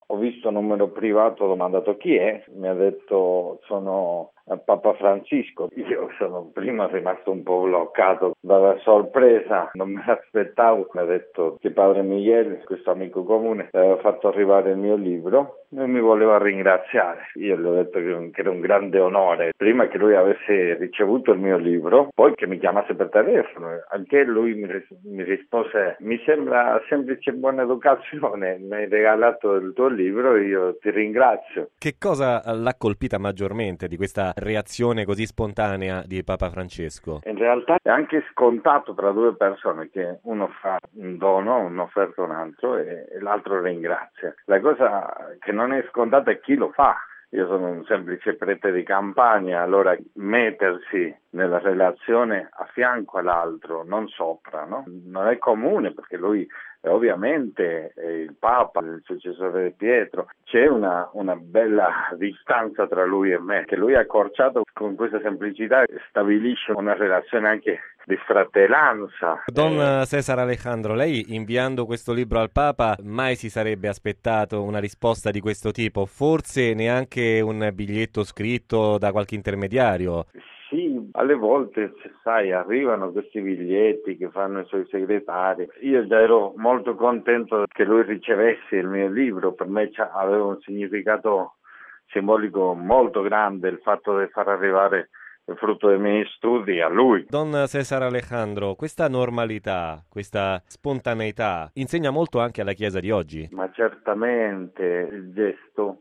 Ho visto un numero privato, ho domandato chi è, mi ha detto sono Papa Francisco. Io sono prima rimasto un po' bloccato dalla sorpresa, non me l'aspettavo. Mi ha detto che padre Miguel, questo amico comune, aveva fatto arrivare il mio libro e mi voleva ringraziare. Io gli ho detto che era un grande onore, prima che lui avesse ricevuto il mio libro, poi che mi chiamasse per telefono. Anche lui mi rispose: mi sembra semplice buona educazione, mi hai regalato il tuo libro, io ti ringrazio. Che cosa l'ha colpita maggiormente di questa reazione così spontanea di Papa Francesco? In realtà è anche scontato tra due persone che uno fa un dono, un'offerta a un altro e l'altro ringrazia. La cosa che non è scontata è chi lo fa. Io sono un semplice prete di campagna, allora mettersi nella relazione a fianco all'altro, non sopra, no? Non è comune perché lui ovviamente è il Papa, il successore di Pietro. C'è una bella distanza tra lui e me, che lui ha accorciato con questa semplicità, stabilisce una relazione anche di fratellanza. Don Cesar Alejandro, lei inviando questo libro al Papa mai si sarebbe aspettato una risposta di questo tipo? Forse neanche un biglietto scritto da qualche intermediario? Sì, alle volte, sai, arrivano questi biglietti che fanno i suoi segretari. Io già ero molto contento che lui ricevesse il mio libro, per me aveva un significato simbolico molto grande il fatto di far arrivare il frutto dei miei studi a lui. Don Cesar Alejandro, questa normalità, questa spontaneità insegna molto anche alla Chiesa di oggi. Ma certamente il gesto,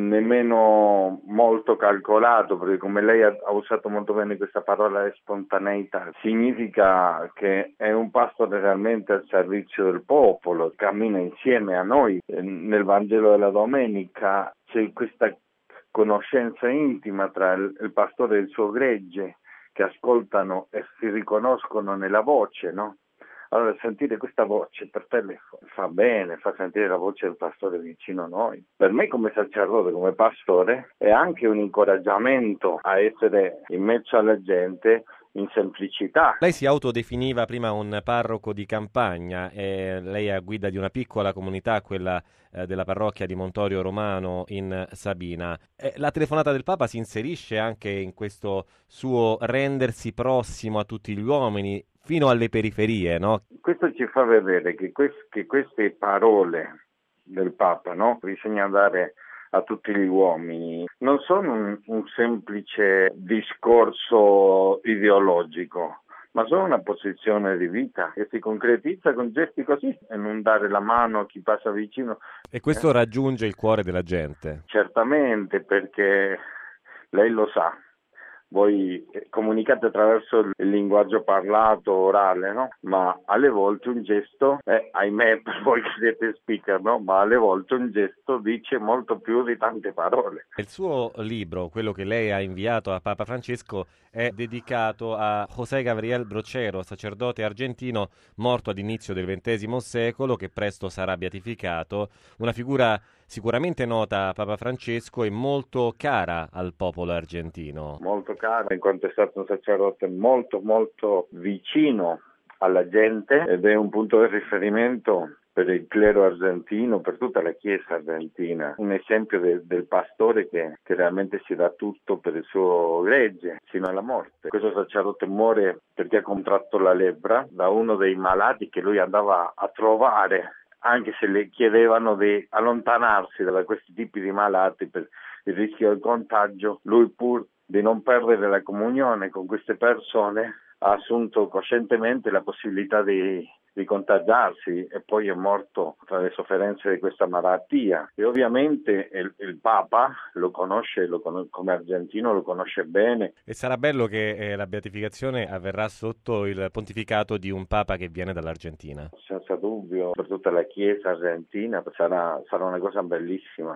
nemmeno molto calcolato, perché come lei ha usato molto bene questa parola spontaneità, significa che è un pastore realmente al servizio del popolo, cammina insieme a noi. Nel Vangelo della Domenica c'è questa conoscenza intima tra il pastore e il suo gregge, che ascoltano e si riconoscono nella voce, no? Allora sentire questa voce per telefono fa bene, fa sentire la voce del pastore vicino a noi. Per me come sacerdote, come pastore, è anche un incoraggiamento a essere in mezzo alla gente in semplicità. Lei si autodefiniva prima un parroco di campagna, lei è a guida di una piccola comunità, quella della parrocchia di Montorio Romano in Sabina. La telefonata del Papa si inserisce anche in questo suo rendersi prossimo a tutti gli uomini, fino alle periferie, no? Questo ci fa vedere che queste parole del Papa, no? Bisogna dare a tutti gli uomini, non sono un semplice discorso ideologico, ma sono una posizione di vita che si concretizza con gesti così e non dare la mano a chi passa vicino. E questo raggiunge il cuore della gente. Certamente, perché lei lo sa. Voi comunicate attraverso il linguaggio parlato, orale, no? Ma alle volte un gesto, ahimè per voi che siete speaker, no? Ma alle volte un gesto dice molto più di tante parole. Il suo libro, quello che lei ha inviato a Papa Francesco, è dedicato a José Gabriel Brochero, sacerdote argentino morto ad inizio del XX secolo, che presto sarà beatificato, una figura sicuramente nota a Papa Francesco e molto cara al popolo argentino. Molto cara, in quanto è stato un sacerdote molto molto vicino alla gente ed è un punto di riferimento per il clero argentino, per tutta la Chiesa argentina, un esempio del pastore che realmente si dà tutto per il suo gregge fino alla morte. Questo sacerdote muore perché ha contratto la lebbra da uno dei malati che lui andava a trovare, anche se le chiedevano di allontanarsi da questi tipi di malati per il rischio del contagio. Lui, pur di non perdere la comunione con queste persone, ha assunto coscientemente la possibilità di contagiarsi e poi è morto tra le sofferenze di questa malattia. E ovviamente il Papa lo conosce come argentino, lo conosce bene. E sarà bello che la beatificazione avverrà sotto il pontificato di un Papa che viene dall'Argentina. Senza dubbio, per tutta la Chiesa argentina sarà una cosa bellissima.